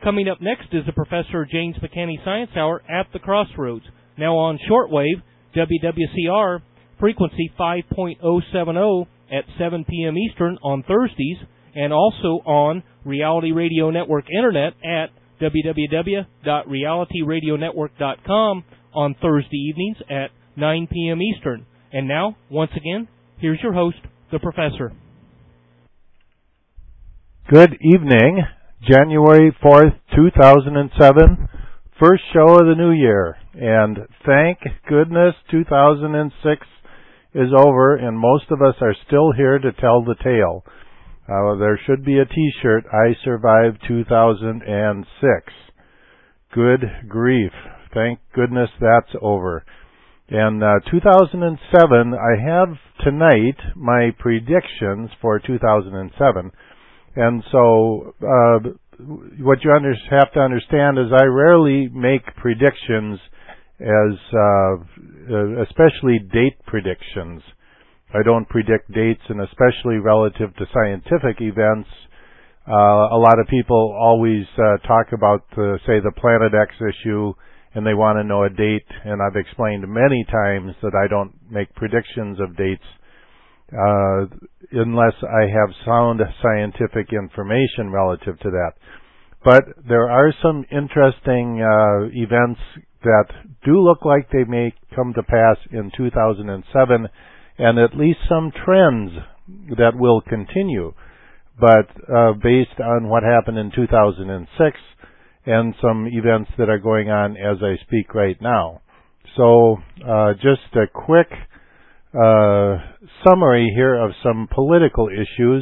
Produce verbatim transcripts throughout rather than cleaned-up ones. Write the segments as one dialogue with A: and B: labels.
A: Coming up next is the Professor James McCanney Science Hour at the Crossroads. Now on shortwave, W W C R, frequency five point oh seven oh at seven p.m. Eastern on Thursdays, and also on Reality Radio Network Internet at w w w dot reality radio network dot com on Thursday evenings at nine p.m. Eastern. And now, once again, here's your host, the Professor.
B: Good evening. January fourth, two thousand seven, first show of the new year. And thank goodness two thousand six is over and most of us are still here to tell the tale. Uh, there should be a t-shirt, I survived two thousand six. Good grief. Thank goodness that's over. And uh, two thousand seven, I have tonight my predictions for two thousand seven. And so uh, what you under- have to understand is I rarely make predictions as, uh, uh, especially date predictions. I don't predict dates, and especially relative to scientific events. Uh, a lot of people always uh, talk about, the, say, the Planet X issue, and they want to know a date, and I've explained many times that I don't make predictions of dates uh, unless I have sound scientific information relative to that. But there are some interesting uh, events that do look like they may come to pass in two thousand seven, and at least some trends that will continue, but uh, based on what happened in two thousand six and some events that are going on as I speak right now. So uh, just a quick uh, summary here of some political issues,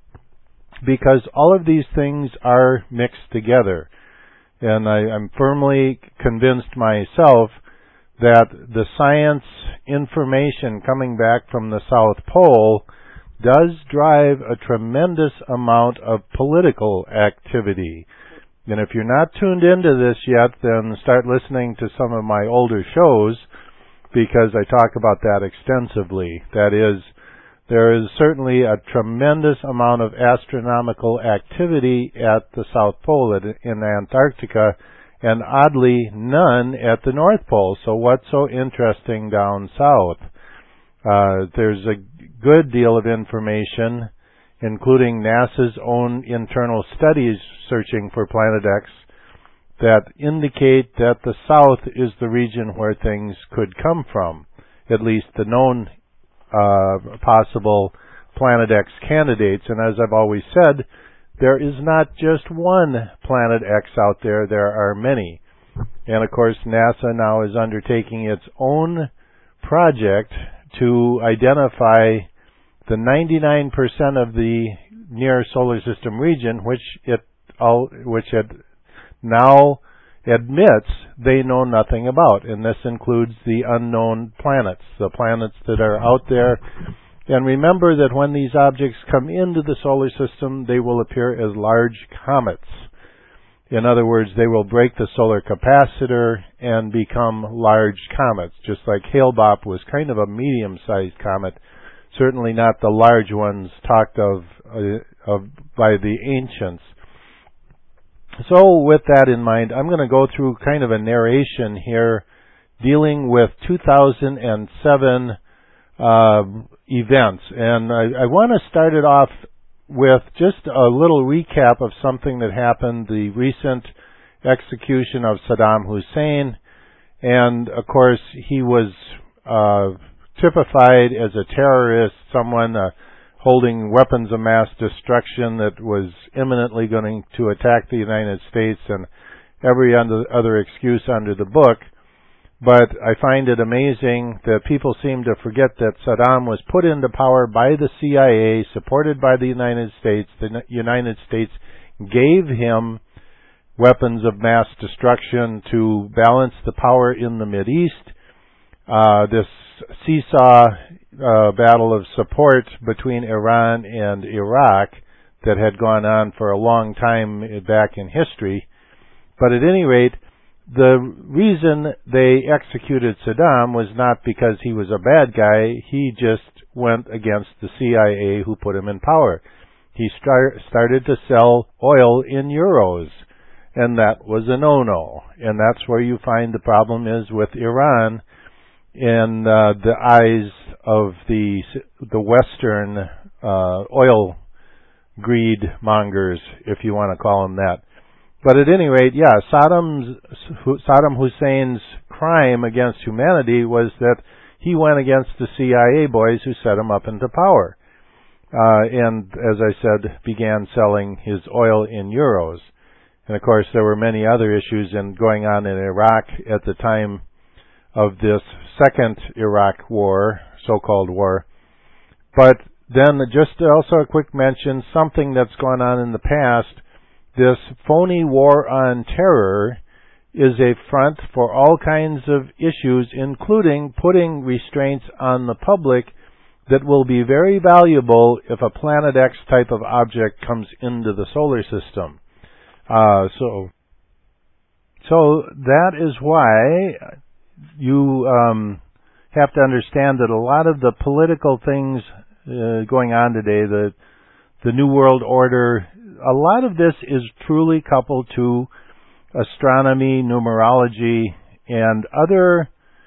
B: because all of these things are mixed together. And I, I'm firmly convinced myself that the science information coming back from the South Pole does drive a tremendous amount of political activity. And if you're not tuned into this yet, then start listening to some of my older shows, because I talk about that extensively. That is, there is certainly a tremendous amount of astronomical activity at the South Pole in Antarctica, and oddly none at the North Pole. So what's so interesting down south? Uh, there's a good deal of information, including NASA's own internal studies searching for Planet X, that indicate that the south is the region where things could come from, at least the known uh, possible Planet X candidates. And as I've always said, there is not just one Planet X out there, there are many. And of course, NASA now is undertaking its own project to identify the ninety-nine percent of the near solar system region, which it all, which it now admits they know nothing about. And this includes the unknown planets, the planets that are out there. And remember that when these objects come into the solar system, they will appear as large comets. In other words, they will break the solar capacitor and become large comets, just like Hale-Bopp was kind of a medium-sized comet, certainly not the large ones talked of, uh, of by the ancients. So with that in mind, I'm going to go through kind of a narration here dealing with two thousand seven uh, events. And I, I want to start it off with just a little recap of something that happened, the recent execution of Saddam Hussein. And, of course, he was uh, typified as a terrorist, someone uh, holding weapons of mass destruction that was imminently going to attack the United States, and every other excuse under the book. But I find it amazing that people seem to forget that Saddam was put into power by the C I A, supported by the United States. The United States gave him weapons of mass destruction to balance the power in the Mideast. Uh, this seesaw uh, battle of support between Iran and Iraq that had gone on for a long time back in history. But at any rate, the reason they executed Saddam was not because he was a bad guy. He just went against the C I A who put him in power. He start, started to sell oil in euros. and that was a no-no. And that's where you find the problem is with Iran in uh, the eyes of the the Western uh, oil greed mongers, if you want to call them that. But at any rate, yeah, Saddam's, Saddam Hussein's crime against humanity was that he went against the C I A boys who set him up into power. Uh, and, as I said, began selling his oil in euros. And, of course, there were many other issues in going on in Iraq at the time of this second Iraq war, so-called war. But then just also a quick mention, something that's gone on in the past, this phony war on terror is a front for all kinds of issues, including putting restraints on the public that will be very valuable if a Planet X type of object comes into the solar system. Uh, so, so that is why you um, have to understand that a lot of the political things uh, going on today, the the New World Order, a lot of this is truly coupled to astronomy, numerology, and other,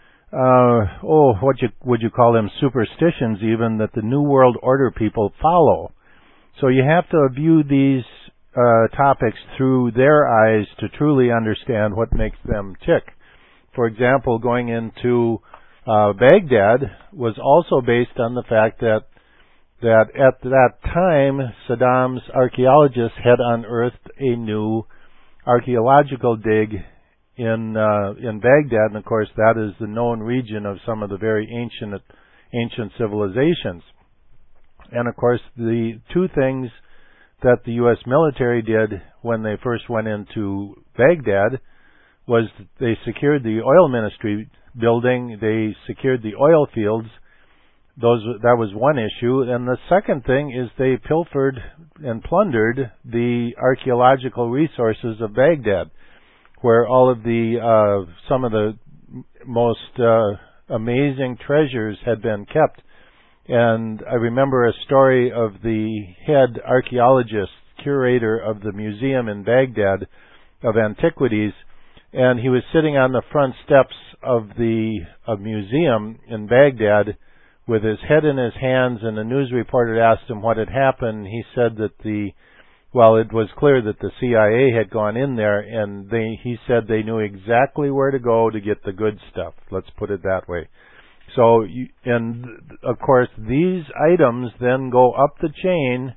B: uh, oh, what you, would you call them, superstitions even, that the New World Order people follow. So you have to view these uh, topics through their eyes to truly understand what makes them tick. For example, going into uh, Baghdad was also based on the fact that that at that time, Saddam's archaeologists had unearthed a new archaeological dig in uh, in Baghdad, and of course that is the known region of some of the very ancient ancient civilizations. And of course, the two things that the U S military did when they first went into Baghdad was they secured the oil ministry building, they secured the oil fields. Those that was one issue, and the second thing is they pilfered and plundered the archaeological resources of Baghdad, where all of the uh, some of the most uh, amazing treasures had been kept. And I remember a story of the head archaeologist, curator of the museum in Baghdad of antiquities, and he was sitting on the front steps of the uh, museum in Baghdad with his head in his hands, and a news reporter asked him what had happened. He said that the, well, it was clear that the C I A had gone in there, and they, he said they knew exactly where to go to get the good stuff. Let's put it that way. So, and of course, these items then go up the chain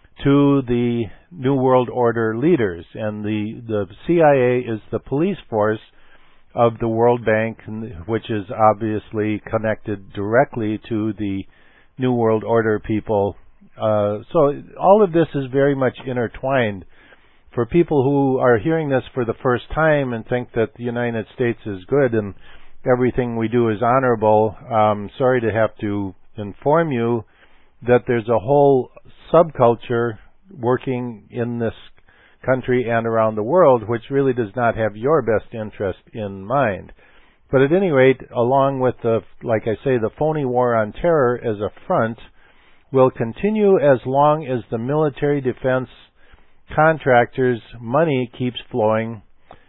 B: to the New World Order leaders, and the, the C I A is the police force of the World Bank, which is obviously connected directly to the New World Order people. Uh, so all of this is very much intertwined. For people who are hearing this for the first time and think that the United States is good and everything we do is honorable, I'm sorry to have to inform you that there's a whole subculture working in this country and around the world, which really does not have your best interest in mind. But at any rate, along with the, like I say, the phony war on terror as a front will continue as long as the military defense contractors' money keeps flowing,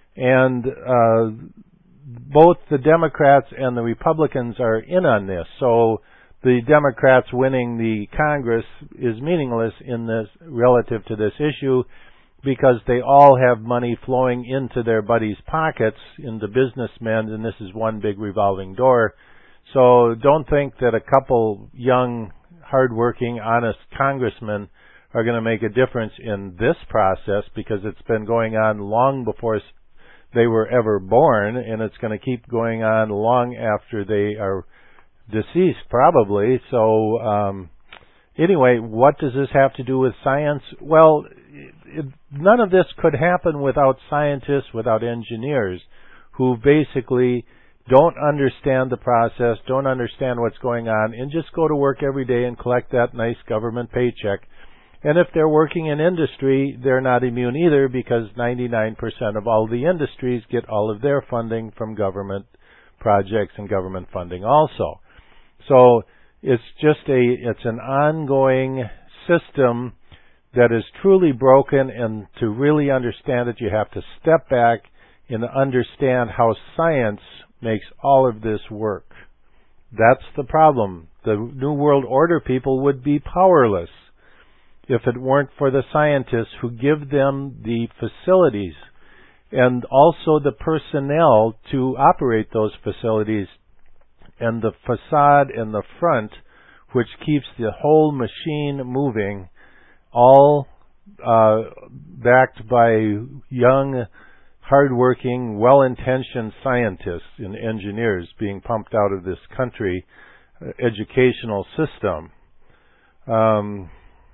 B: and uh, both the Democrats and the Republicans are in on this. So the Democrats winning the Congress is meaningless in this relative to this issue, because they all have money flowing into their buddies' pockets, into businessmen, and this is one big revolving door. So don't think that a couple young, hardworking, honest congressmen are going to make a difference in this process, because it's been going on long before they were ever born, and it's going to keep going on long after they are deceased, probably. So, um, anyway, what does this have to do with science? Well, it, none of this could happen without scientists, without engineers, who basically don't understand the process, don't understand what's going on, and just go to work every day and collect that nice government paycheck. And if they're working in industry, they're not immune either, because ninety-nine percent of all the industries get all of their funding from government projects and government funding also. So it's just a, it's an ongoing system that is truly broken, and to really understand it, you have to step back and understand how science makes all of this work. That's the problem. The New World Order people would be powerless if it weren't for the scientists who give them the facilities and also the personnel to operate those facilities, and the facade and the front, which keeps the whole machine moving, all uh, backed by young, hardworking, well-intentioned scientists and engineers being pumped out of this country uh, educational system. Um,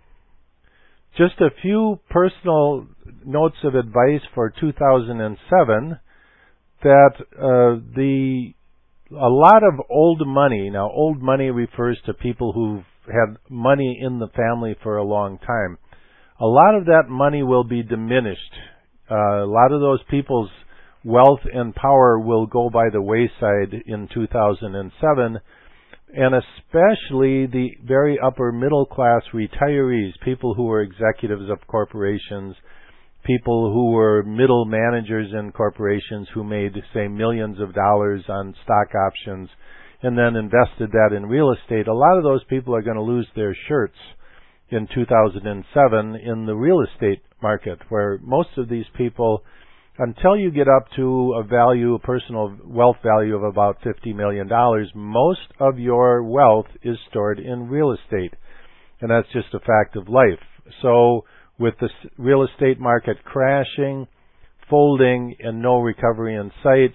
B: just a few personal notes of advice for two thousand seven, that uh, the a lot of old money, now old money refers to people who've had money in the family for a long time. A lot of that money will be diminished. Uh, a lot of those people's wealth and power will go by the wayside in two thousand seven, and especially the very upper middle class retirees, people who were executives of corporations, people who were middle managers in corporations who made, say, millions of dollars on stock options and then invested that in real estate. A lot of those people are going to lose their shirts in two thousand seven in the real estate market, where most of these people, until you get up to a value, a personal wealth value of about fifty million dollars, most of your wealth is stored in real estate. And that's just a fact of life. So with the real estate market crashing, folding, and no recovery in sight,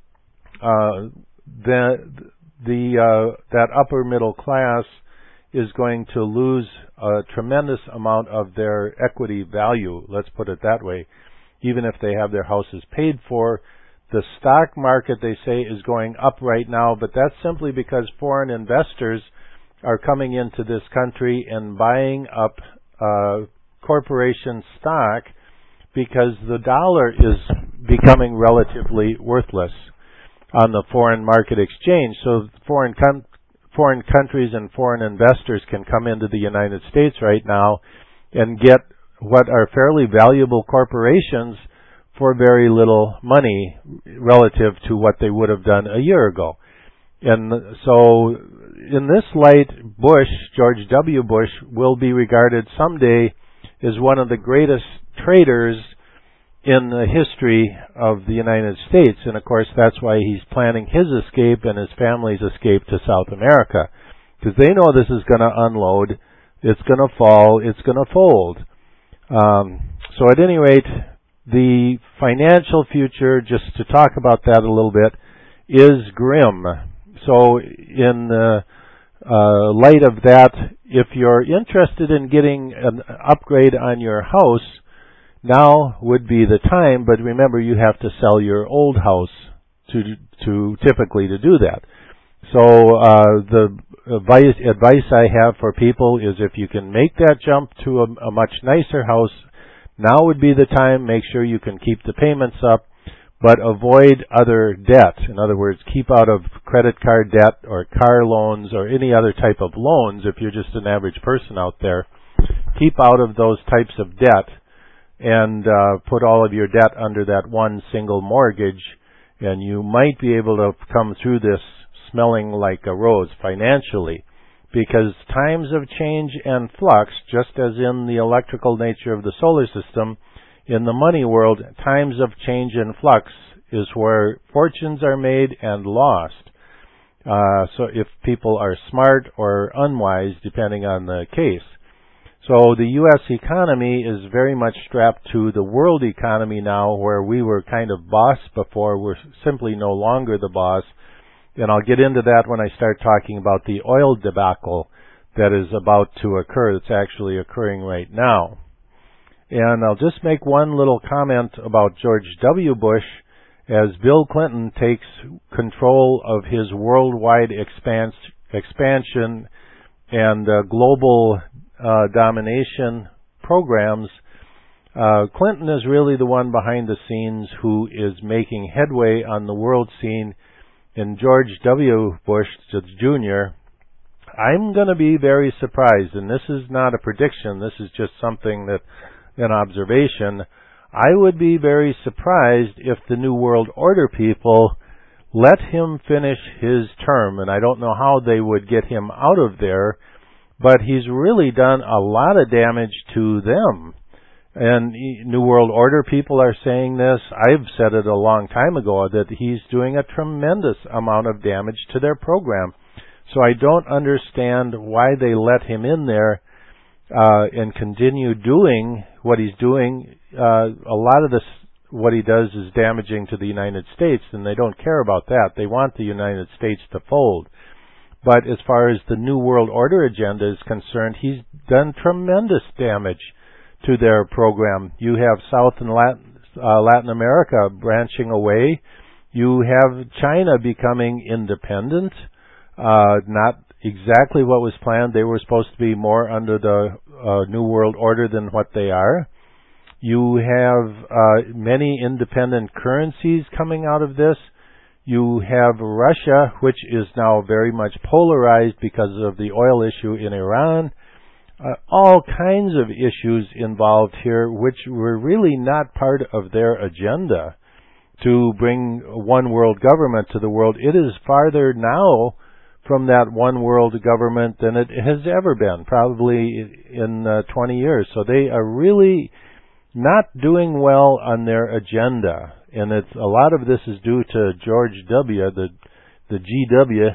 B: uh, the, the, uh, that upper middle class is going to lose a tremendous amount of their equity value, let's put it that way. Even if they have their houses paid for, the stock market, they say, is going up right now, but that's simply because foreign investors are coming into this country and buying up uh, corporation stock because the dollar is becoming relatively worthless on the foreign market exchange. So foreign com- foreign countries and foreign investors can come into the United States right now and get what are fairly valuable corporations for very little money relative to what they would have done a year ago. And so in this light, Bush, George W. Bush, will be regarded someday as one of the greatest traders in the history of the United States. And of course, that's why he's planning his escape and his family's escape to South America, because they know this is going to unload, it's going to fall, it's going to fold. Um, so at any rate, the financial future, just to talk about that a little bit, is grim. So in the uh, light of that, if you're interested in getting an upgrade on your house, now would be the time, but remember, you have to sell your old house to to typically to do that. So uh, the advice, advice I have for people is, if you can make that jump to a, a much nicer house, now would be the time. Make sure you can keep the payments up, but avoid other debt. In other words, keep out of credit card debt or car loans or any other type of loans. If you're just an average person out there, keep out of those types of debt and uh, put all of your debt under that one single mortgage, and you might be able to come through this smelling like a rose financially, because times of change and flux, just as in the electrical nature of the solar system, in the money world, times of change and flux is where fortunes are made and lost. Uh, so if people are smart or unwise, depending on the case. So the U S economy is very much strapped to the world economy now, where we were kind of boss before. We're simply no longer the boss. And I'll get into that when I start talking about the oil debacle that is about to occur, that's actually occurring right now. And I'll just make one little comment about George W. Bush, as Bill Clinton takes control of his worldwide expans- expansion and uh, global uh, domination programs. Uh, Clinton is really the one behind the scenes who is making headway on the world scene, and George W. Bush Junior I'm going to be very surprised, and this is not a prediction, this is just something that, an observation. I would be very surprised if the New World Order people let him finish his term, and I don't know how they would get him out of there, but he's really done a lot of damage to them. And New World Order people are saying this. I've said it a long time ago that he's doing a tremendous amount of damage to their program. So I don't understand why they let him in there uh, and continue doing what he's doing. Uh, a lot of this, what he does is damaging to the United States, and they don't care about that. They want the United States to fold. But as far as the New World Order agenda is concerned, he's done tremendous damage to their program. You have South and Latin, uh, Latin America branching away. You have China becoming independent. Uh, not exactly what was planned. They were supposed to be more under the uh, New World Order than what they are. You have uh, many independent currencies coming out of this. You have Russia, which is now very much polarized because of the oil issue in Iran. Uh, all kinds of issues involved here, which were really not part of their agenda to bring one world government to the world. It is farther now from that one world government than it has ever been, probably in uh, twenty years. So they are really not doing well on their agenda. And it's a lot of this is due to George W., the the G W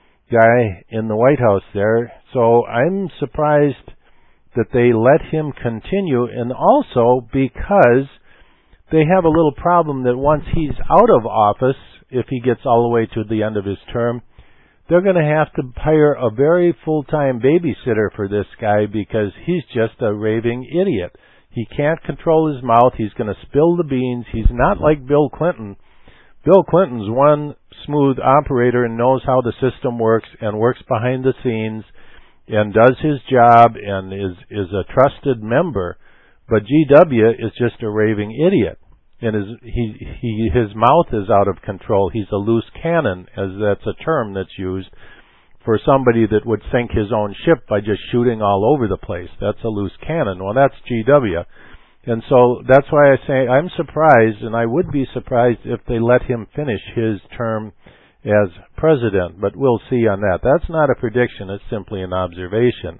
B: guy in the White House there. So I'm surprised that they let him continue, and also because they have a little problem that once he's out of office, if he gets all the way to the end of his term, they're going to have to hire a very full-time babysitter for this guy because he's just a raving idiot. He can't control his mouth. He's going to spill the beans. He's not like Bill Clinton. Bill Clinton's one smooth operator and knows how the system works and works behind the scenes and does his job and is is a trusted member. But G W is just a raving idiot. And his, he, he, his mouth is out of control. He's a loose cannon, as that's a term that's used for somebody that would sink his own ship by just shooting all over the place. That's a loose cannon. Well, that's G W. And so that's why I say I'm surprised, and I would be surprised if they let him finish his term as president. But we'll see on that. That's not a prediction. It's simply an observation.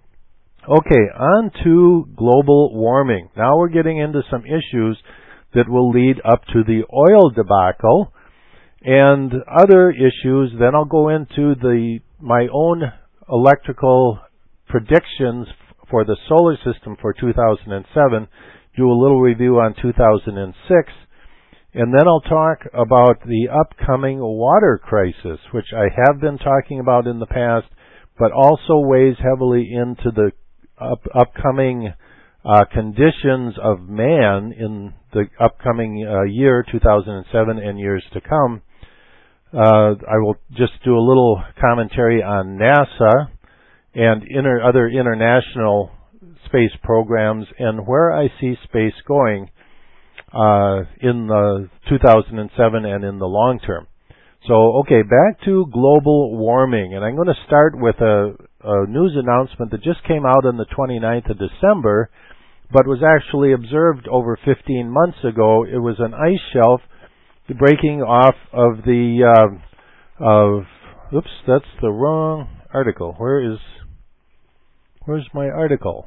B: Okay, on to global warming. Now we're getting into some issues that will lead up to the oil debacle and other issues. Then I'll go into the my own electrical predictions for the solar system for two thousand seven, do a little review on two thousand six, and then I'll talk about the upcoming water crisis, which I have been talking about in the past, but also weighs heavily into the up, upcoming uh, conditions of man in the upcoming uh, year, two thousand seven, and years to come. Uh, I will just do a little commentary on NASA and inter, other international space programs and where I see space going uh, in the two thousand seven and in the long term. So, okay, back to global warming. And I'm going to start with a, a news announcement that just came out on the twenty-ninth of December, but was actually observed over fifteen months ago. It was an ice shelf the breaking off of the, uh, of, oops, that's the wrong article. Where is, where's my article?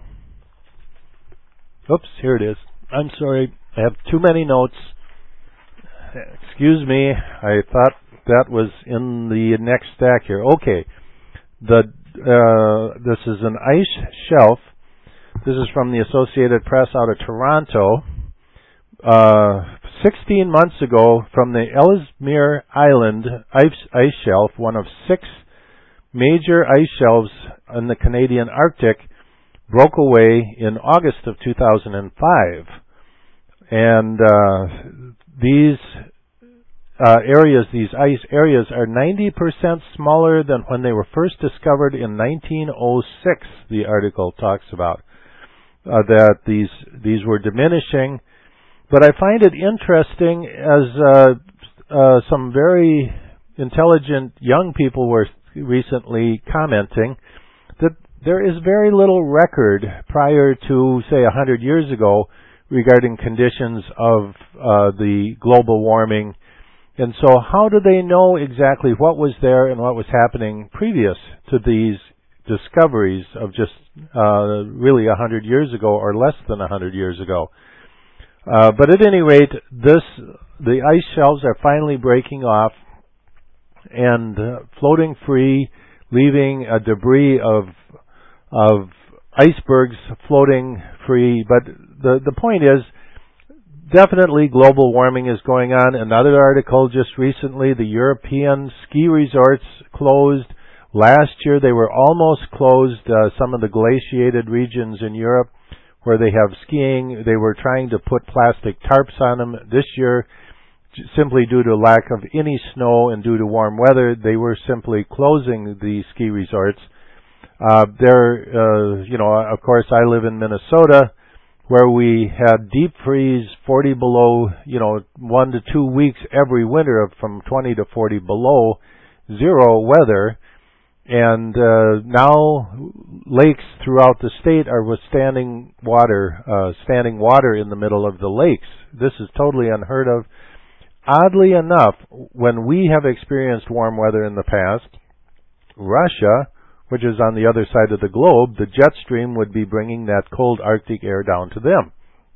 B: Oops, here it is. I'm sorry, I have too many notes. Excuse me, I thought that was in the next stack here. Okay, the, uh, this is an ice shelf. This is from the Associated Press out of Toronto. Uh, sixteen months ago, from the Ellesmere Island ice, ice shelf, one of six major ice shelves in the Canadian Arctic, broke away in August of two thousand five. And uh, these uh, areas, these ice areas, are ninety percent smaller than when they were first discovered in nineteen oh six, the article talks about. Uh, that these these were diminishing. But I find it interesting as uh, uh, some very intelligent young people were recently commenting that there is very little record prior to, say, a hundred years ago regarding conditions of uh, the global warming. And so how do they know exactly what was there and what was happening previous to these discoveries of just uh, really a hundred years ago or less than a hundred years ago? Uh, but at any rate, this the ice shelves are finally breaking off and uh, floating free, leaving a debris of of icebergs floating free. But the the point is, definitely global warming is going on. Another article just recently, the European ski resorts closed. Last year they were almost closed. Uh, some of the glaciated regions in Europe where they have skiing, they were trying to put plastic tarps on them. This year, simply due to lack of any snow and due to warm weather, they were simply closing the ski resorts. Uh, there, uh, you know, of course, I live in Minnesota, where we had deep freeze, forty below, you know, one to two weeks every winter of from twenty to forty below zero weather. And uh, now lakes throughout the state are withstanding water, uh, standing water in the middle of the lakes. This is totally unheard of. Oddly enough, when we have experienced warm weather in the past, Russia, which is on the other side of the globe, the jet stream would be bringing that cold Arctic air down to them.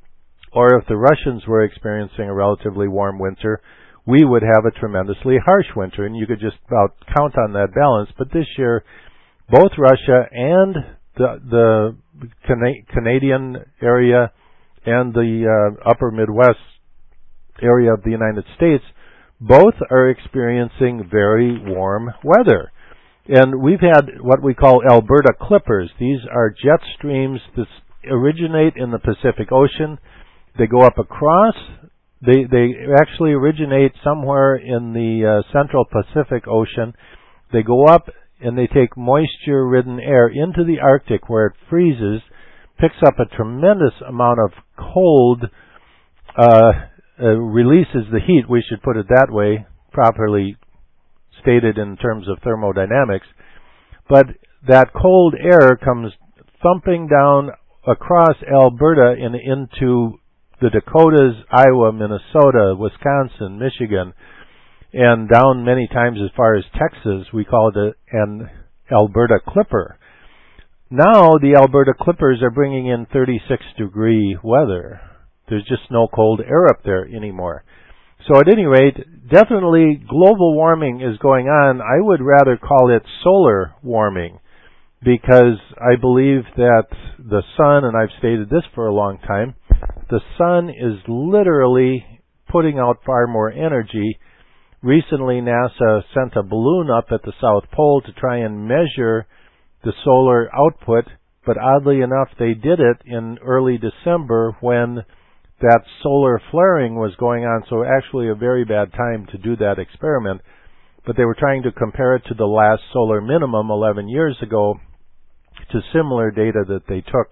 B: Or if the Russians were experiencing a relatively warm winter, we would have a tremendously harsh winter, and you could just about count on that balance. But this year, both Russia and the, the Cana- Canadian area and the uh, upper Midwest area of the United States, both are experiencing very warm weather. And we've had what we call Alberta clippers. These are jet streams that originate in the Pacific Ocean. They go up across. They they actually originate somewhere in the uh, central Pacific Ocean. They go up and they take moisture-ridden air into the Arctic where it freezes, picks up a tremendous amount of cold, uh, uh, releases the heat, we should put it that way, properly stated in terms of thermodynamics. But that cold air comes thumping down across Alberta and into the Dakotas, Iowa, Minnesota, Wisconsin, Michigan, and down many times as far as Texas. We call it a, an Alberta clipper. Now the Alberta clippers are bringing in thirty-six degree weather. There's just no cold air up there anymore. So at any rate, definitely global warming is going on. I would rather call it solar warming, because I believe that the sun, and I've stated this for a long time, the sun is literally putting out far more energy. Recently, NASA sent a balloon up at the South Pole to try and measure the solar output, but oddly enough, they did it in early December when that solar flaring was going on, so actually a very bad time to do that experiment. But they were trying to compare it to the last solar minimum eleven years ago to similar data that they took,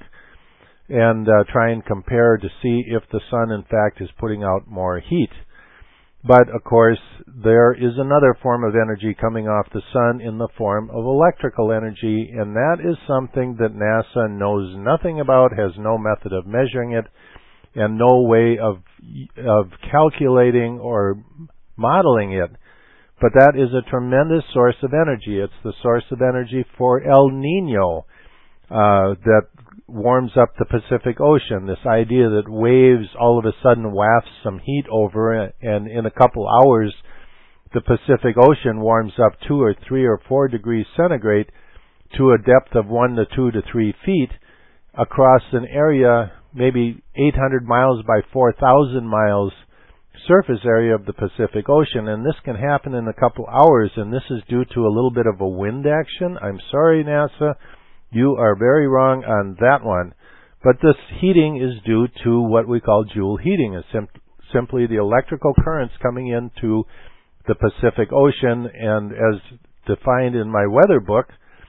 B: and uh, try and compare to see if the sun in fact is putting out more heat. But of course, there is another form of energy coming off the sun in the form of electrical energy, and that is something that NASA knows nothing about, has no method of measuring it, and no way of of calculating or modeling it. But that is a tremendous source of energy. It's the source of energy for El Nino uh, that warms up the Pacific Ocean. This idea that waves all of a sudden wafts some heat over, and in a couple hours the Pacific Ocean warms up two or three or four degrees centigrade to a depth of one to two to three feet across an area maybe eight hundred miles by four thousand miles surface area of the Pacific Ocean. And this can happen in a couple hours, and this is due to a little bit of a wind action. I'm sorry, NASA, you are very wrong on that one. But this heating is due to what we call Joule heating. It's sim- simply the electrical currents coming into the Pacific Ocean, and as defined in my weather book,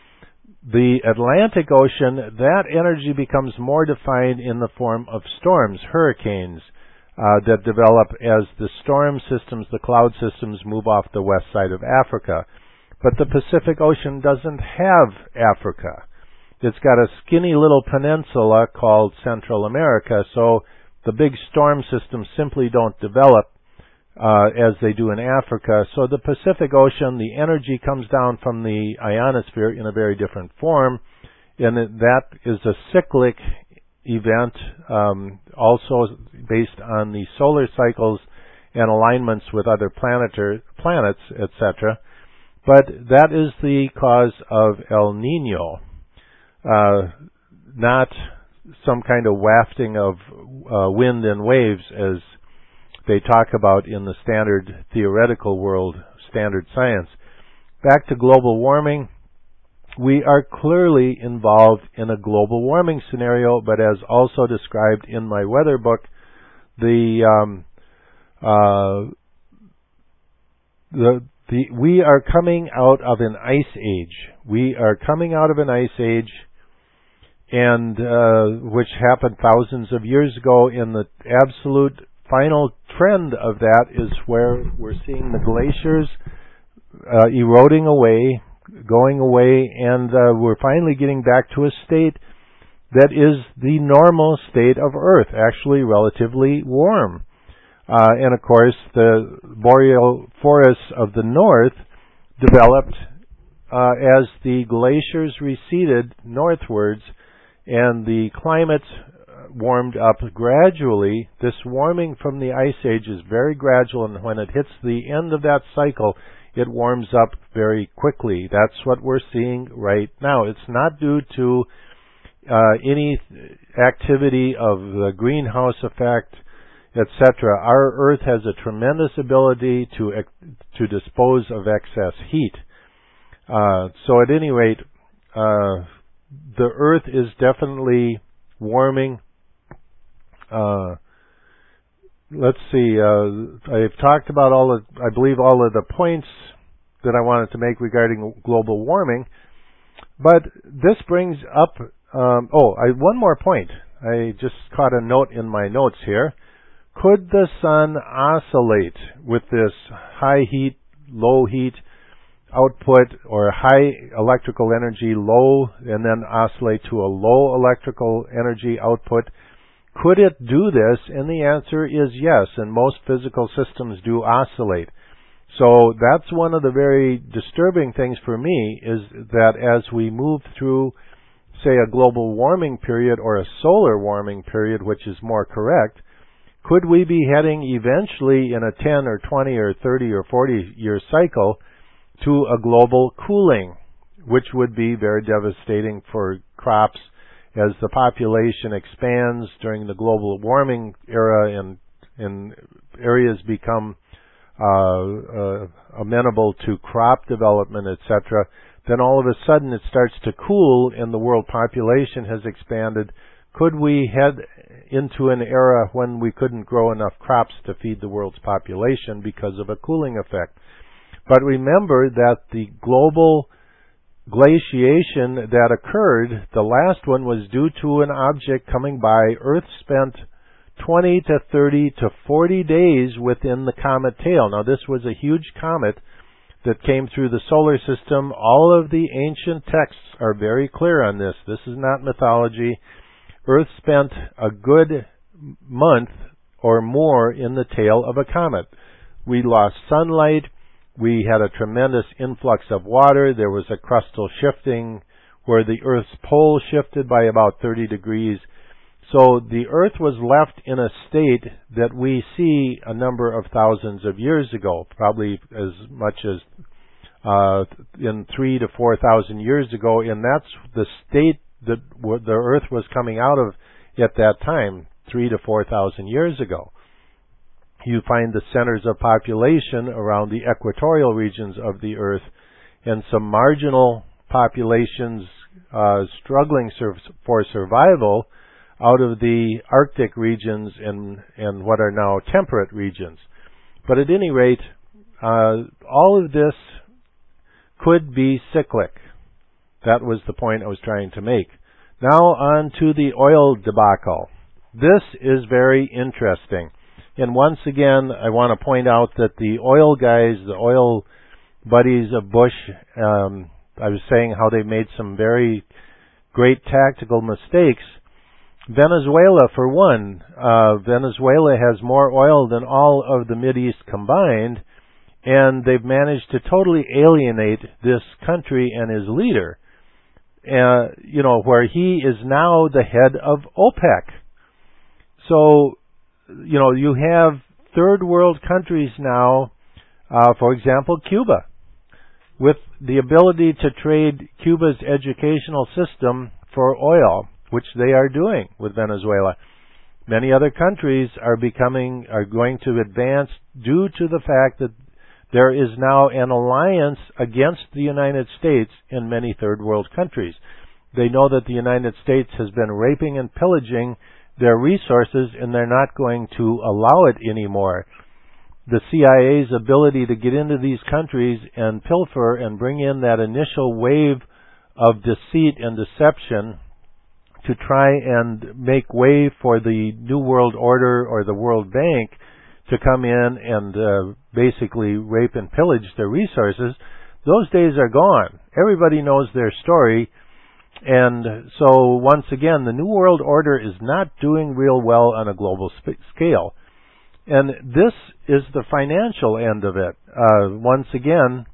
B: the Atlantic Ocean, that energy becomes more defined in the form of storms, hurricanes, uh, that develop as the storm systems, the cloud systems, move off the west side of Africa. But the Pacific Ocean doesn't have Africa. It's got a skinny little peninsula called Central America, so the big storm systems simply don't develop uh, as they do in Africa. So the Pacific Ocean, the energy comes down from the ionosphere in a very different form, and it, that is a cyclic event, um, also based on the solar cycles and alignments with other planetar- planets, et cetera. But that is the cause of El Nino, uh, not some kind of wafting of uh, wind and waves as they talk about in the standard theoretical world, standard science. Back to global warming, we are clearly involved in a global warming scenario, but as also described in my weather book, the um, uh, the the we are coming out of an ice age. We are coming out of an ice age, and uh, which happened thousands of years ago. In the absolute final trend of that is where we're seeing the glaciers uh, eroding away, going away, and uh, we're finally getting back to a state that is the normal state of Earth, actually relatively warm. Uh, and of course, the boreal forests of the north developed uh, as the glaciers receded northwards and the climate warmed up gradually. This warming from the ice age is very gradual, and when it hits the end of that cycle, it warms up very quickly. That's what we're seeing right now. It's not due to uh, any activity of the greenhouse effect, et cetera. Our Earth has a tremendous ability to to dispose of excess heat. Uh, so at any rate, uh, the Earth is definitely warming. Uh, let's see. Uh, I've talked about all of, I believe, all of the points that I wanted to make regarding global warming. But this brings up. Um, oh, I, one more point. I just caught a note in my notes here. Could the sun oscillate with this high heat, low heat output, or high electrical energy, low, and then oscillate to a low electrical energy output? Could it do this? And the answer is yes, and most physical systems do oscillate. So that's one of the very disturbing things for me, is that as we move through, say, a global warming period or a solar warming period, which is more correct, could we be heading eventually in a ten or twenty or thirty or forty year cycle to a global cooling, which would be very devastating for crops as the population expands during the global warming era and, and areas become uh, uh, amenable to crop development, et cetera. Then all of a sudden it starts to cool and the world population has expanded. Could we head into an era when we couldn't grow enough crops to feed the world's population because of a cooling effect? But remember that the global glaciation that occurred, the last one, was due to an object coming by. Earth spent twenty to thirty to forty days within the comet tail. Now, this was a huge comet that came through the solar system. All of the ancient texts are very clear on this. This is not mythology. Earth spent a good month or more in the tail of a comet. We lost sunlight. We had a tremendous influx of water. There was a crustal shifting where the Earth's pole shifted by about thirty degrees. So the Earth was left in a state that we see a number of thousands of years ago, probably as much as uh, in three to four thousand years ago, and that's the state that the Earth was coming out of at that time, three to four thousand years ago. You find the centers of population around the equatorial regions of the Earth, and some marginal populations uh, struggling sur- for survival out of the Arctic regions and, and what are now temperate regions. But at any rate, uh, all of this could be cyclic. That was the point I was trying to make. Now on to the oil debacle. This is very interesting. And once again, I want to point out that the oil guys, the oil buddies of Bush, um, I was saying how they made some very great tactical mistakes. Venezuela, for one, uh, Venezuela has more oil than all of the Mideast combined, and they've managed to totally alienate this country and his leader. Uh, you know, where he is now the head of OPEC. So, you know, you have third world countries now, uh, for example, Cuba, with the ability to trade Cuba's educational system for oil, which they are doing with Venezuela. Many other countries are becoming, are going to advance due to the fact that there is now an alliance against the United States in many third world countries. They know that the United States has been raping and pillaging their resources, and they're not going to allow it anymore. The C I A's ability to get into these countries and pilfer and bring in that initial wave of deceit and deception to try and make way for the New World Order or the World Bank to come in and uh, basically rape and pillage their resources, those days are gone. Everybody knows their story. And so, once again, the New World Order is not doing real well on a global sp- scale. And this is the financial end of it. Uh, once again,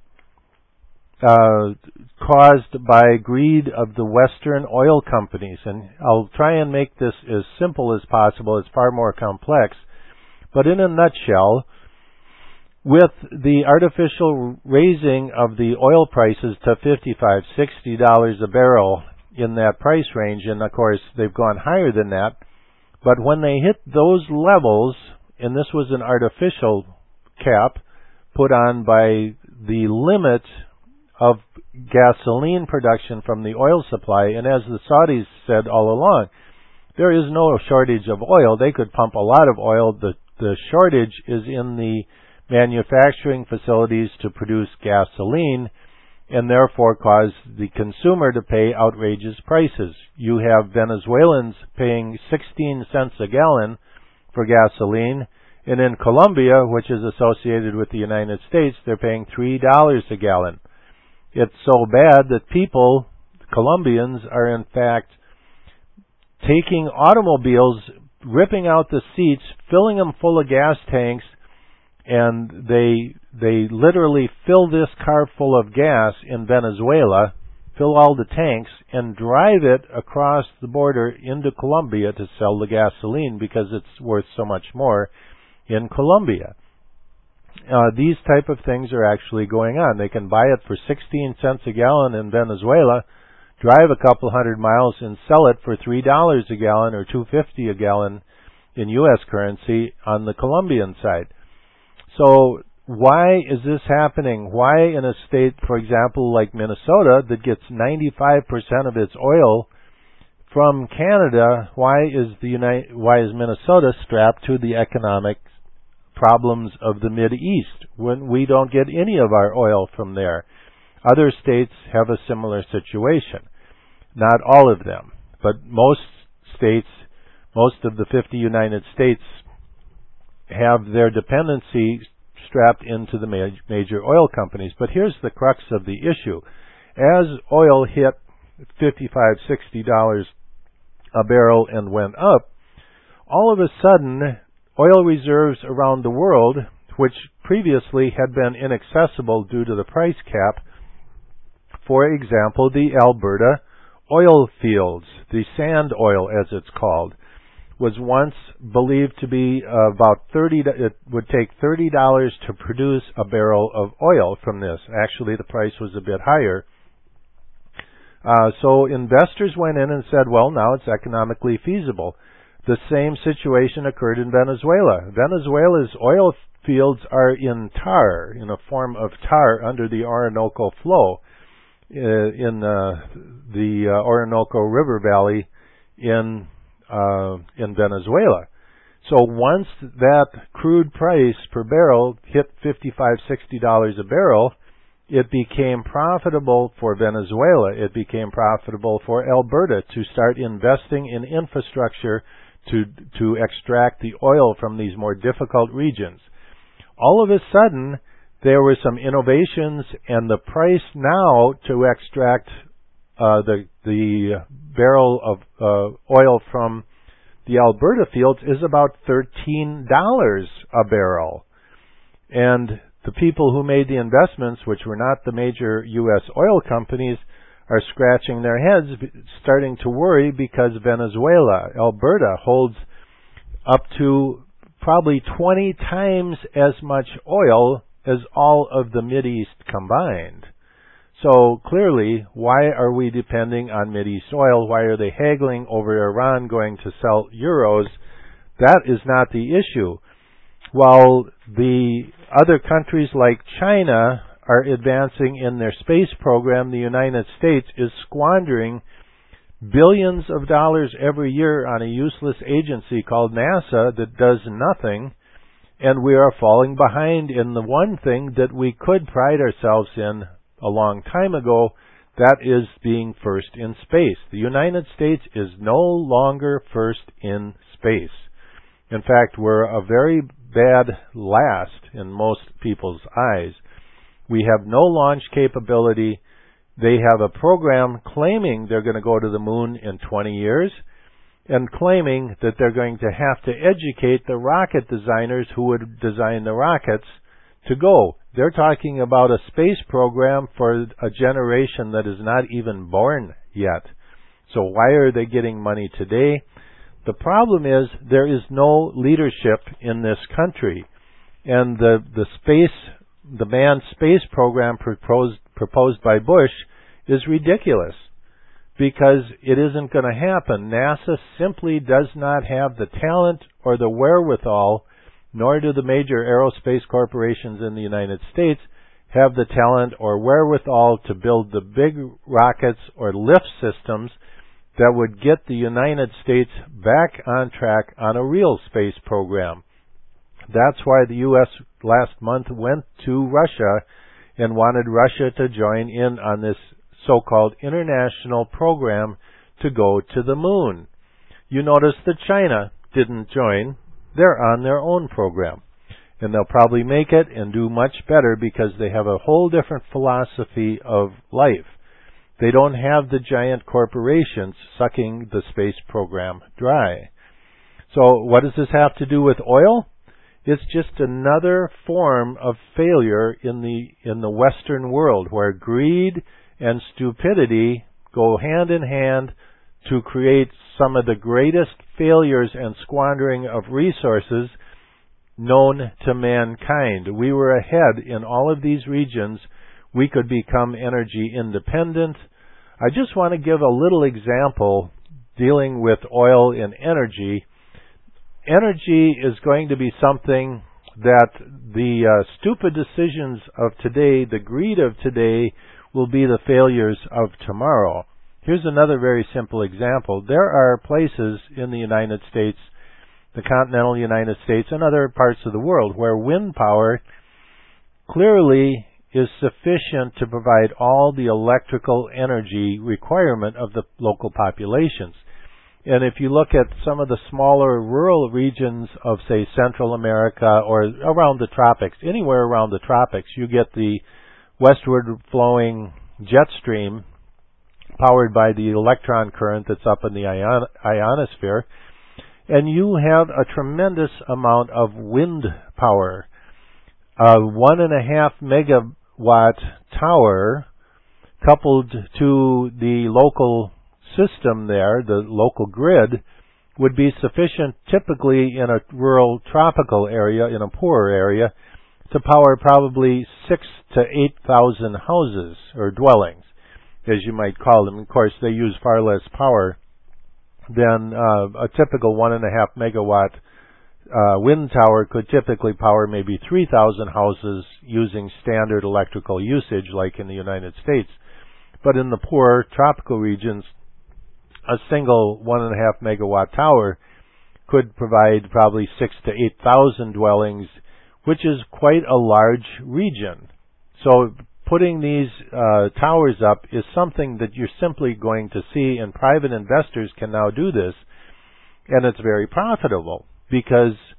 B: uh, caused by greed of the Western oil companies. And I'll try and make this as simple as possible. It's far more complex. But in a nutshell, with the artificial raising of the oil prices to fifty-five dollars, sixty dollars a barrel in that price range, and of course they've gone higher than that, but when they hit those levels, and this was an artificial cap put on by the limit of gasoline production from the oil supply, and as the Saudis said all along, there is no shortage of oil. They could pump a lot of oil. The The shortage is in the manufacturing facilities to produce gasoline and therefore cause the consumer to pay outrageous prices. You have Venezuelans paying sixteen cents a gallon for gasoline, and in Colombia, which is associated with the United States, they're paying three dollars a gallon. It's so bad that people, Colombians, are in fact taking automobiles, ripping out the seats, filling them full of gas tanks, and they they literally fill this car full of gas in Venezuela, fill all the tanks, and drive it across the border into Colombia to sell the gasoline because it's worth so much more in Colombia. Uh, these type of things are actually going on. They can buy it for sixteen cents a gallon in Venezuela, drive a couple hundred miles and sell it for three dollars a gallon or two fifty a gallon in U S currency on the Colombian side. So why is this happening? Why in a state, for example, like Minnesota, that gets ninety-five percent of its oil from Canada, why is the United, why is Minnesota strapped to the economic problems of the Mideast when we don't get any of our oil from there? Other states have a similar situation. Not all of them, but most states, most of the fifty United States have their dependency strapped into the ma- major oil companies. But here's the crux of the issue. As oil hit fifty-five, sixty dollars a barrel and went up, all of a sudden, oil reserves around the world, which previously had been inaccessible due to the price cap, for example, the Alberta oil fields, the sand oil as it's called, was once believed to be uh, about thirty. It would take thirty dollars to produce a barrel of oil from this. Actually, the price was a bit higher. Uh, so investors went in and said, well, now it's economically feasible. The same situation occurred in Venezuela. Venezuela's oil fields are in tar, in a form of tar under the Orinoco flow uh, in uh, the uh, Orinoco River Valley in uh, in Venezuela. So once that crude price per barrel hit fifty-five, sixty dollars a barrel, it became profitable for Venezuela. It became profitable for Alberta to start investing in infrastructure to to extract the oil from these more difficult regions. All of a sudden, there were some innovations, and the price now to extract uh, the the barrel of uh, oil from the Alberta fields is about thirteen dollars a barrel. And the people who made the investments, which were not the major U S oil companies, are scratching their heads, starting to worry because Venezuela, Alberta, holds up to probably twenty times as much oil as all of the Mideast combined. So clearly, why are we depending on Mideast oil? Why are they haggling over Iran going to sell euros? That is not the issue. While the other countries like China are advancing in their space program, the United States is squandering billions of dollars every year on a useless agency called NASA that does nothing, and we are falling behind in the one thing that we could pride ourselves in a long time ago, that is being first in space. The United States is no longer first in space. In fact, we're a very bad last in most people's eyes. We have no launch capability. They have a program claiming they're going to go to the moon in twenty years and claiming that they're going to have to educate the rocket designers who would design the rockets to go. They're talking about a space program for a generation that is not even born yet. So why are they getting money today? The problem is there is no leadership in this country. And the, the space, the manned space program proposed, proposed by Bush is ridiculous because it isn't going to happen. NASA simply does not have the talent or the wherewithal, nor do the major aerospace corporations in the United States have the talent or wherewithal to build the big rockets or lift systems that would get the United States back on track on a real space program. That's why the U S last month went to Russia and wanted Russia to join in on this so-called international program to go to the moon. You notice that China didn't join. They're on their own program. And they'll probably make it and do much better because they have a whole different philosophy of life. They don't have the giant corporations sucking the space program dry. So what does this have to do with oil? It's just another form of failure in the in the Western world where greed and stupidity go hand in hand to create some of the greatest failures and squandering of resources known to mankind. We were ahead in all of these regions. We could become energy independent. I just want to give a little example dealing with oil and energy. Energy is going to be something that the uh, stupid decisions of today, the greed of today, will be the failures of tomorrow. Here's another very simple example. There are places in the United States, the continental United States, and other parts of the world where wind power clearly is sufficient to provide all the electrical energy requirement of the local populations. And if you look at some of the smaller rural regions of, say, Central America or around the tropics, anywhere around the tropics, you get the westward flowing jet stream powered by the electron current that's up in the ion- ionosphere, and you have a tremendous amount of wind power. A one and a half megawatt tower coupled to the local system there, the local grid, would be sufficient typically in a rural tropical area, in a poorer area, to power probably six to eight thousand houses or dwellings, as you might call them. Of course, they use far less power than uh, a typical one and a half megawatt uh, wind tower could typically power maybe three thousand houses using standard electrical usage like in the United States. But in the poor tropical regions, a single one and a half megawatt tower could provide probably six to eight thousand dwellings, which is quite a large region. So putting these uh, towers up is something that you're simply going to see, and private investors can now do this, and it's very profitable because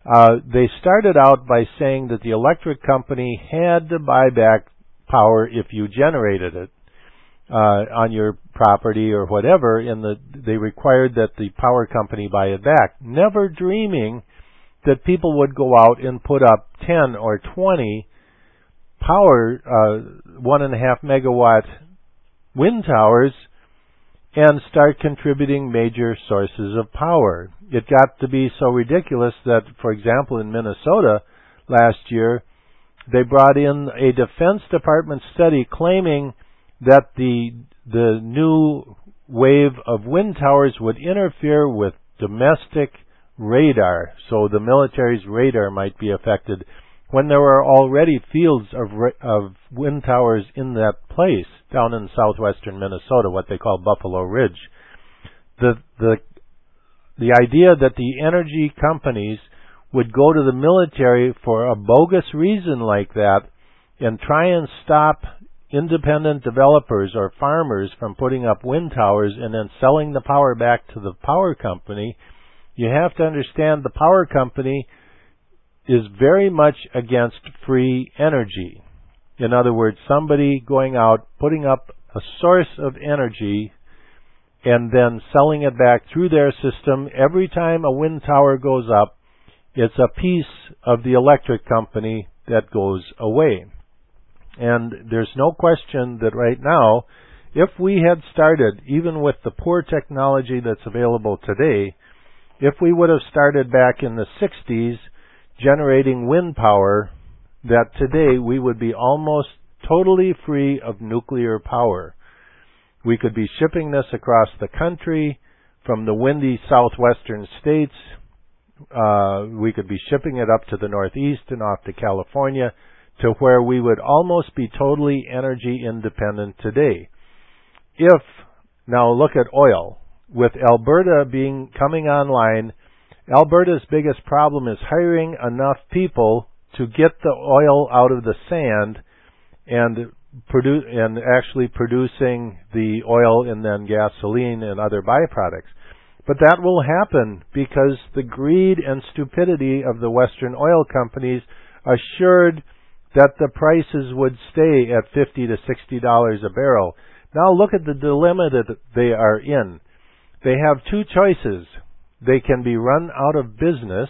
B: Uh, they started out by saying that the electric company had to buy back power if you generated it uh, on your property or whatever, and the, they required that the power company buy it back, never dreaming that people would go out and put up ten or twenty power, uh, one and a half megawatt wind towers and start contributing major sources of power. It got to be so ridiculous that, for example, in Minnesota last year, they brought in a Defense Department study claiming that the the new wave of wind towers would interfere with domestic radar, so the military's radar might be affected, when there were already fields of of wind towers in that place down in southwestern Minnesota, what they call Buffalo Ridge. The the the idea that the energy companies would go to the military for a bogus reason like that and try and stop independent developers or farmers from putting up wind towers and then selling the power back to the power company, you have to understand the power company is very much against free energy. In other words, somebody going out, putting up a source of energy and then selling it back through their system. Every time a wind tower goes up, it's a piece of the electric company that goes away. And there's no question that right now, if we had started, even with the poor technology that's available today, if we would have started back in the sixties generating wind power, that today we would be almost totally free of nuclear power. We could be shipping this across the country from the windy southwestern states. Uh, we could be shipping it up to the Northeast and off to California, to where we would almost be totally energy independent today. If, now look at oil. With Alberta being coming online, Alberta's biggest problem is hiring enough people to get the oil out of the sand and produce and actually producing the oil and then gasoline and other byproducts. But that will happen because the greed and stupidity of the Western oil companies assured that the prices would stay at fifty to sixty dollars a barrel. Now look at the dilemma that they are in. They have two choices. They can be run out of business,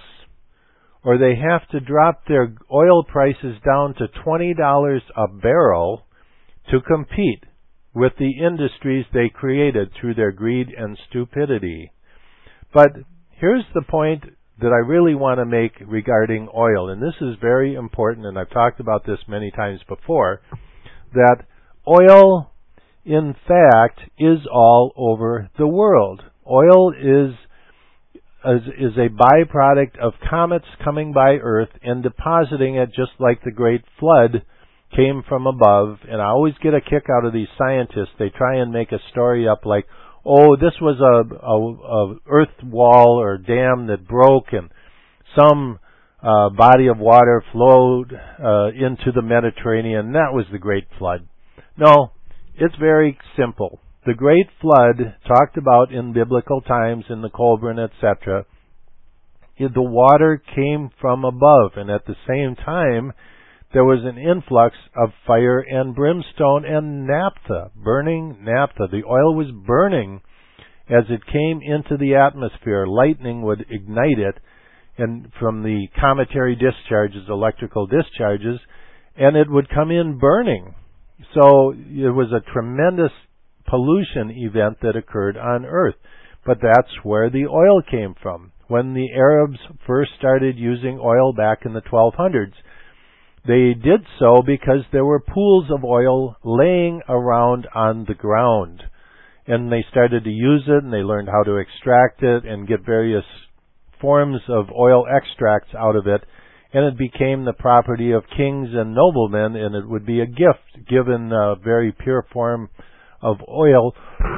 B: or they have to drop their oil prices down to twenty dollars a barrel to compete with the industries they created through their greed and stupidity. But here's the point that I really want to make regarding oil, and this is very important, and I've talked about this many times before, that oil, in fact, is all over the world. Oil is is, is a byproduct of comets coming by Earth and depositing it just like the Great Flood came from above. And I always get a kick out of these scientists. They try and make a story up like, oh, this was a, a, a earth wall or dam that broke and some uh, body of water flowed uh, into the Mediterranean. That was the Great Flood. No, it's very simple. The Great Flood, talked about in biblical times, in the Colburn, et cetera, the water came from above, and at the same time, there was an influx of fire and brimstone and naphtha, burning naphtha. The oil was burning as it came into the atmosphere. Lightning would ignite it, and from the cometary discharges, electrical discharges, and it would come in burning. So it was a tremendous pollution event that occurred on Earth. But that's where the oil came from. When the Arabs first started using oil back in the twelve hundreds, they did so because there were pools of oil laying around on the ground. And they started to use it, and they learned how to extract it and get various forms of oil extracts out of it. And it became the property of kings and noblemen, and it would be a gift given a very pure form of oil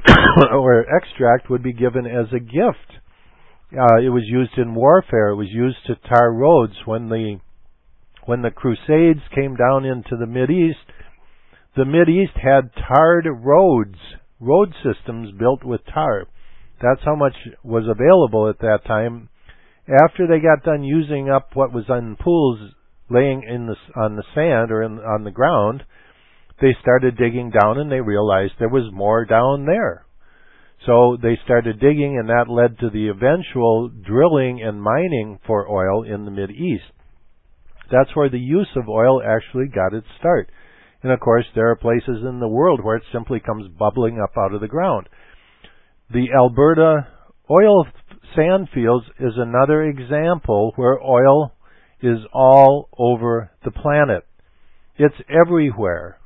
B: or extract would be given as a gift. Uh, it was used in warfare. It was used to tar roads. When the when the Crusades came down into the Mideast, the Mideast had tarred roads, road systems built with tar. That's how much was available at that time. After they got done using up what was in pools laying in the, on the sand or in, on the ground, they started digging down and they realized there was more down there. So they started digging, and that led to the eventual drilling and mining for oil in the Mideast. That's where the use of oil actually got its start. And of course, there are places in the world where it simply comes bubbling up out of the ground. The Alberta oil sand fields is another example where oil is all over the planet. It's everywhere.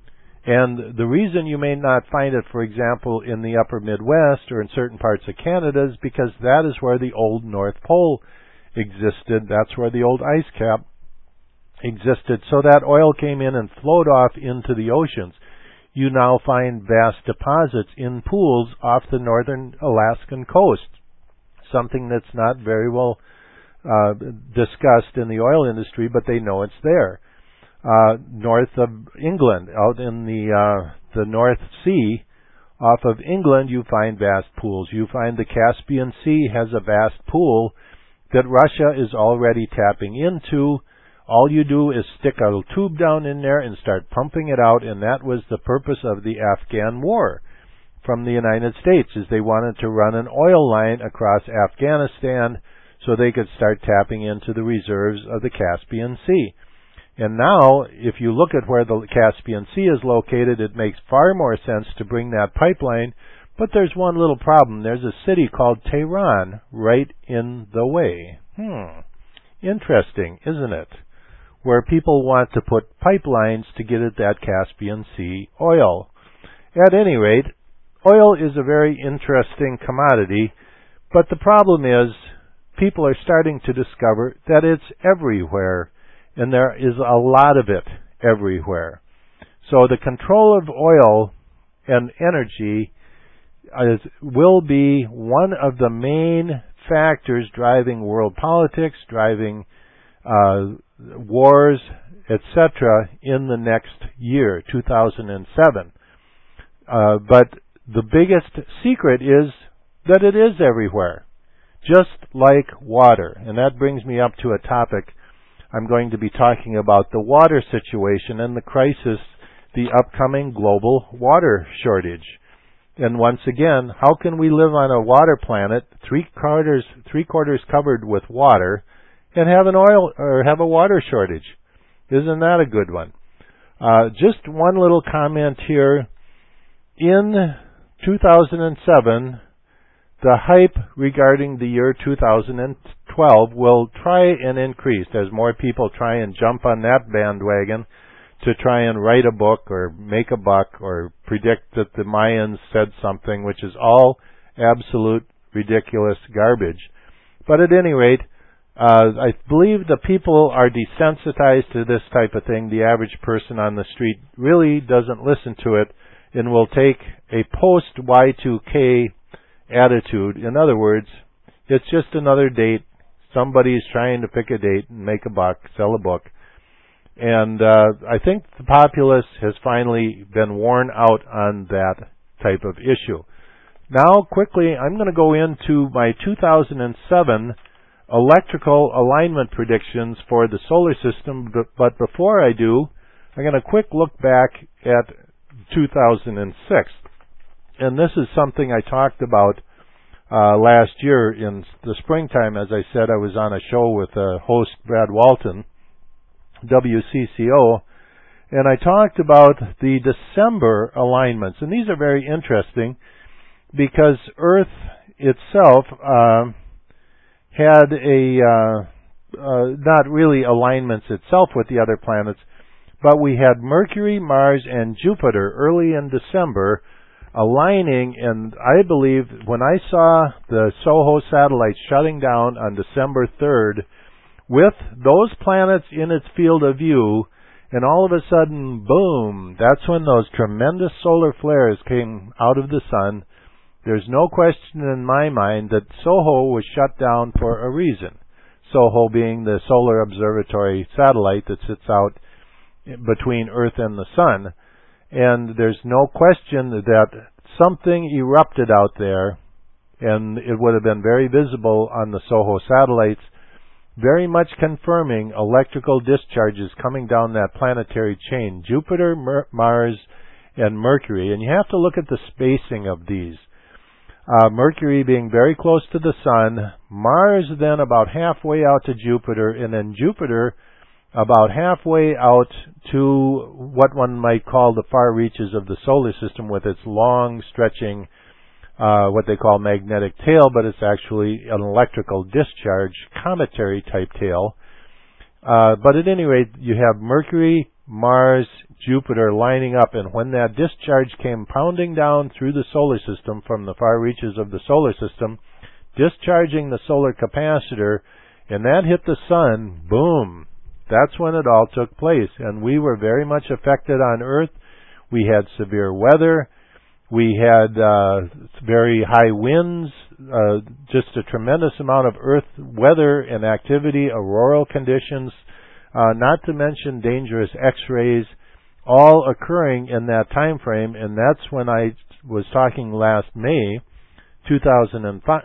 B: And the reason you may not find it, for example, in the upper Midwest or in certain parts of Canada is because that is where the old North Pole existed. That's where the old ice cap existed. So that oil came in and flowed off into the oceans. You now find vast deposits in pools off the northern Alaskan coast, something that's not very well uh, discussed in the oil industry, but they know it's there. Uh, north of England, out in the uh, the North Sea, off of England, you find vast pools. You find the Caspian Sea has a vast pool that Russia is already tapping into. All you do is stick a tube down in there and start pumping it out, and that was the purpose of the Afghan war from the United States, is they wanted to run an oil line across Afghanistan so they could start tapping into the reserves of the Caspian Sea. And now, if you look at where the Caspian Sea is located, it makes far more sense to bring that pipeline. But there's one little problem. There's a city called Tehran right in the way. Hmm. Interesting, isn't it? Where people want to put pipelines to get at that Caspian Sea oil. At any rate, oil is a very interesting commodity, but the problem is people are starting to discover that it's everywhere. And there is a lot of it everywhere. So the control of oil and energy is, will be one of the main factors driving world politics, driving uh, wars, et cetera, in the next year, two thousand seven. Uh, but the biggest secret is that it is everywhere, just like water. And that brings me up to a topic I'm going to be talking about, the water situation and the crisis, the upcoming global water shortage. And once again, how can we live on a water planet, three quarters, three quarters covered with water, and have an oil or have a water shortage? Isn't that a good one? Uh, just one little comment here. In two thousand seven, the hype regarding the year two thousand twelve will try and increase as more people try and jump on that bandwagon to try and write a book or make a buck or predict that the Mayans said something, which is all absolute ridiculous garbage. But at any rate, uh, I believe the people are desensitized to this type of thing. The average person on the street really doesn't listen to it and will take a post Y two K attitude. In other words, it's just another date. Somebody's trying to pick a date and make a buck, sell a book. And uh, I think the populace has finally been worn out on that type of issue. Now, quickly, I'm going to go into my two thousand seven electrical alignment predictions for the solar system. But before I do, I'm going to quick look back at two thousand six. And this is something I talked about uh, last year in the springtime. As I said, I was on a show with uh, host Brad Walton, W C C O, and I talked about the December alignments. And these are very interesting because Earth itself uh, had a, uh, uh, not really alignments itself with the other planets, but we had Mercury, Mars, and Jupiter early in December aligning, and I believe when I saw the SOHO satellite shutting down on December third, with those planets in its field of view, and all of a sudden, boom, that's when those tremendous solar flares came out of the sun. There's no question in my mind that SOHO was shut down for a reason. SOHO being the Solar Observatory satellite that sits out between Earth and the Sun. And there's no question that something erupted out there and it would have been very visible on the SOHO satellites, very much confirming electrical discharges coming down that planetary chain, Jupiter, Mer- Mars, and Mercury. And you have to look at the spacing of these. Uh, Mercury being very close to the Sun, Mars then about halfway out to Jupiter, and then Jupiter about halfway out to what one might call the far reaches of the solar system with its long stretching, uh, what they call magnetic tail, but it's actually an electrical discharge, cometary type tail. Uh, but at any rate, you have Mercury, Mars, Jupiter lining up, and when that discharge came pounding down through the solar system from the far reaches of the solar system, discharging the solar capacitor, and that hit the Sun, boom, that's when it all took place. And we were very much affected on Earth. We had severe weather. We had uh, very high winds, uh, just a tremendous amount of Earth weather and activity, auroral conditions, uh, not to mention dangerous X-rays, all occurring in that time frame. And that's when I was talking last May, two thousand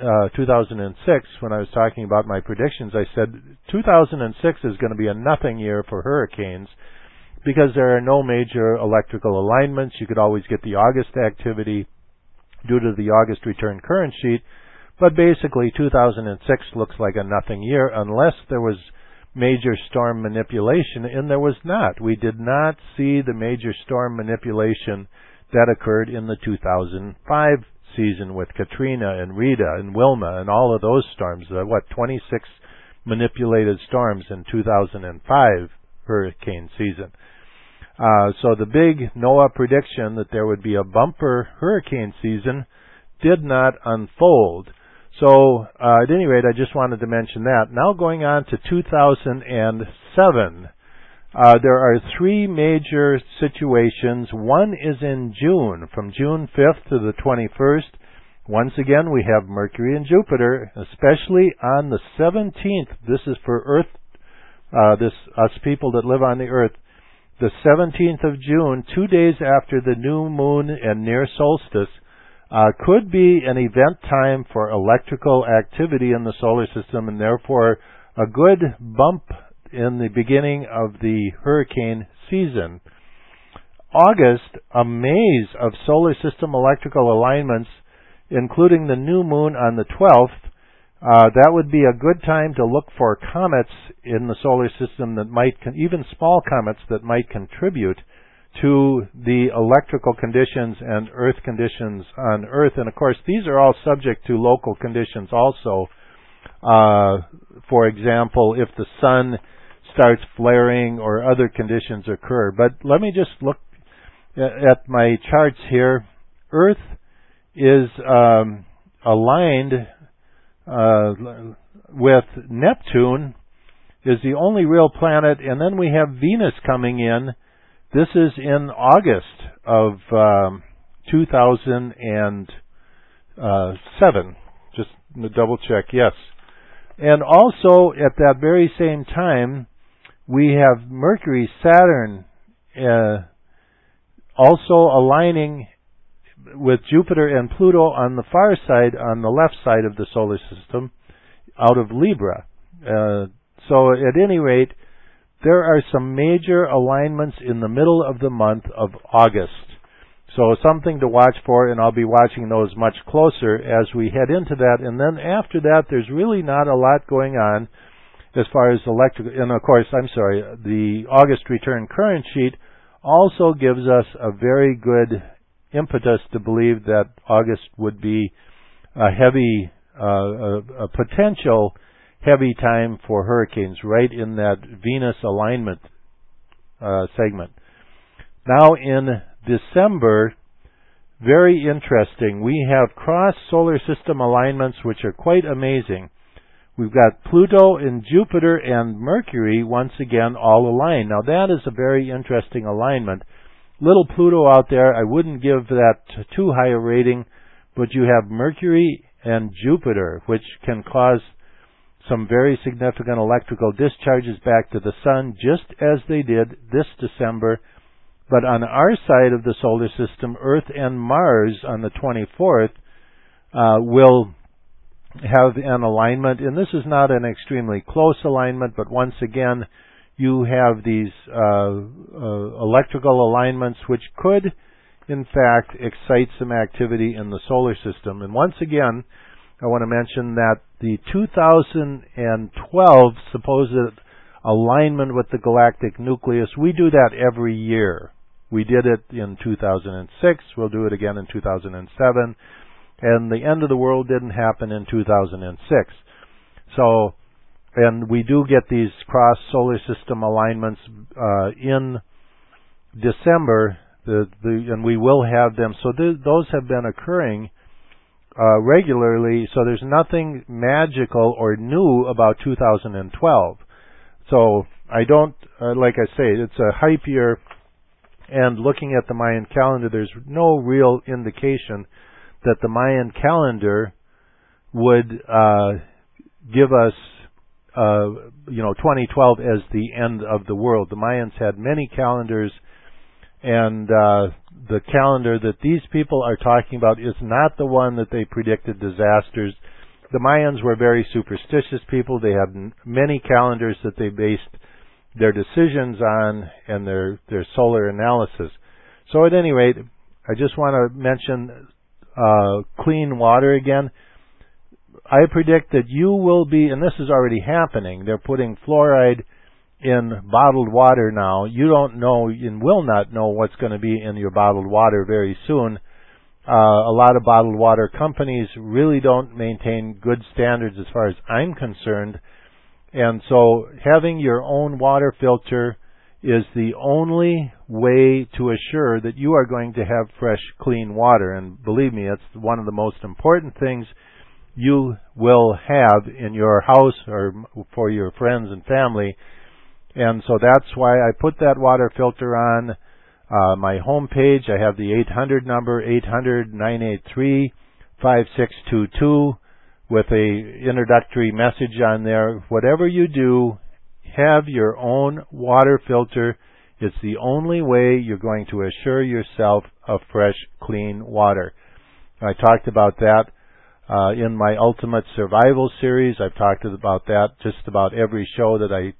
B: six, when I was talking about my predictions. I said two thousand six is going to be a nothing year for hurricanes because there are no major electrical alignments. You could always get the August activity due to the August return current sheet, but basically two thousand six looks like a nothing year unless there was major storm manipulation, and there was not. We did not see the major storm manipulation that occurred in the two thousand five season with Katrina and Rita and Wilma and all of those storms. Uh, what, twenty-six manipulated storms in two thousand five hurricane season. Uh, so the big NOAA prediction that there would be a bumper hurricane season did not unfold. So uh, at any rate, I just wanted to mention that. Now going on to two thousand seven. Uh, there are three major situations. One is in June, from June fifth to the twenty-first. Once again, we have Mercury and Jupiter, especially on the seventeenth. This is for Earth, uh, this us people that live on the Earth. The seventeenth of June, two days after the new moon and near solstice, uh, could be an event time for electrical activity in the solar system, and therefore a good bump in the beginning of the hurricane season. August, a maze of solar system electrical alignments, including the new moon on the twelfth. Uh, that would be a good time to look for comets in the solar system that might, con- even small comets that might contribute to the electrical conditions and Earth conditions on Earth. And of course, these are all subject to local conditions also. Uh, for example, if the sun starts flaring or other conditions occur. But let me just look at my charts here. Earth is um, aligned uh, with Neptune, is the only real planet, and then we have Venus coming in. This is in August of um, two thousand seven. Just to double check, yes. And also at that very same time, we have Mercury, Saturn, uh, also aligning with Jupiter and Pluto on the far side, on the left side of the solar system, out of Libra. Uh, so at any rate, there are some major alignments in the middle of the month of August. So something to watch for, and I'll be watching those much closer as we head into that. And then after that, there's really not a lot going on as far as electric, and of course, I'm sorry, the August return current sheet also gives us a very good impetus to believe that August would be a heavy, uh, a, a potential heavy time for hurricanes right in that Venus alignment uh, segment. Now in December, very interesting, we have cross solar system alignments which are quite amazing. We've got Pluto and Jupiter and Mercury once again all aligned. Now that is a very interesting alignment. Little Pluto out there, I wouldn't give that too high a rating, but you have Mercury and Jupiter, which can cause some very significant electrical discharges back to the Sun, just as they did this December. But on our side of the solar system, Earth and Mars on the twenty-fourth uh, will have an alignment, and this is not an extremely close alignment, but once again, you have these uh, uh, electrical alignments which could, in fact, excite some activity in the solar system. And once again, I want to mention that the two thousand twelve supposed alignment with the galactic nucleus, we do that every year. We did it in two thousand six, we'll do it again in two thousand seven, and the end of the world didn't happen in two thousand six. So, and we do get these cross solar system alignments uh, in December, the, the, and we will have them. So th- those have been occurring uh, regularly, so there's nothing magical or new about two thousand twelve. So I don't, uh, like I say, it's a hype year, and looking at the Mayan calendar, there's no real indication that the Mayan calendar would uh, give us, uh, you know, twenty twelve as the end of the world. The Mayans had many calendars, and uh, the calendar that these people are talking about is not the one that they predicted disasters. The Mayans were very superstitious people. They had n- many calendars that they based their decisions on and their, their solar analysis. So at any rate, I just want to mention uh, clean water again. I predict that you will be, and this is already happening, they're putting fluoride in bottled water now. You don't know and will not know what's going to be in your bottled water very soon. Uh, a lot of bottled water companies really don't maintain good standards as far as I'm concerned. And so having your own water filter is the only way to assure that you are going to have fresh, clean water. And believe me, it's one of the most important things you will have in your house or for your friends and family. And so that's why I put that water filter on uh, my home page. I have the eight hundred number, eight hundred, nine eight three, five six two two, with a introductory message on there. Whatever you do, have your own water filter. It's the only way you're going to assure yourself of fresh, clean water. I talked about that uh, in my Ultimate Survival series. I've talked about that just about every show that I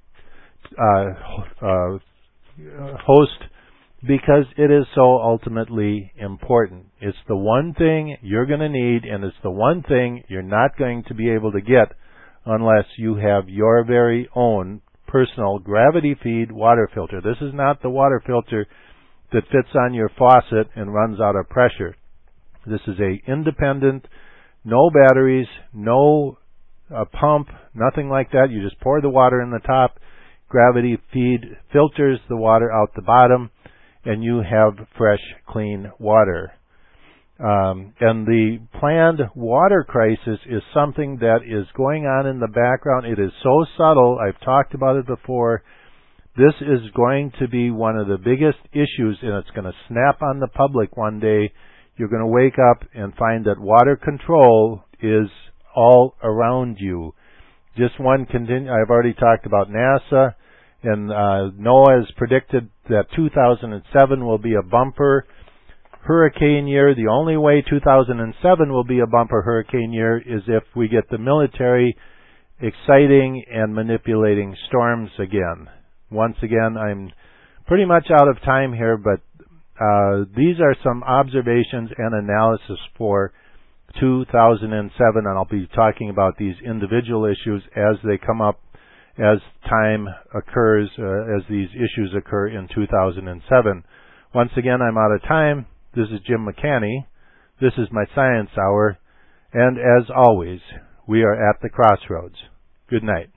B: uh, uh, host, because it is so ultimately important. It's the one thing you're going to need, and it's the one thing you're not going to be able to get unless you have your very own personal gravity feed water filter. This is not the water filter that fits on your faucet and runs out of pressure. This is a independent, no batteries, no uh, pump, nothing like that. You just pour the water in the top, gravity feed filters the water out the bottom, and you have fresh, clean water. Um, and the planned water crisis is something that is going on in the background. It is so subtle. I've talked about it before. This is going to be one of the biggest issues, and it's going to snap on the public one day. You're going to wake up and find that water control is all around you. Just one continue. I've already talked about NASA, and uh, NOAA has predicted that two thousand seven will be a bumper hurricane year. The only way two thousand seven will be a bumper hurricane year is if we get the military exciting and manipulating storms again. Once again, I'm pretty much out of time here, but uh, these are some observations and analysis for two thousand seven, and I'll be talking about these individual issues as they come up, as time occurs, uh, as these issues occur in two thousand seven. Once again, I'm out of time. This is Jim McCanny. This is my Science Hour. And as always, we are at the crossroads. Good night.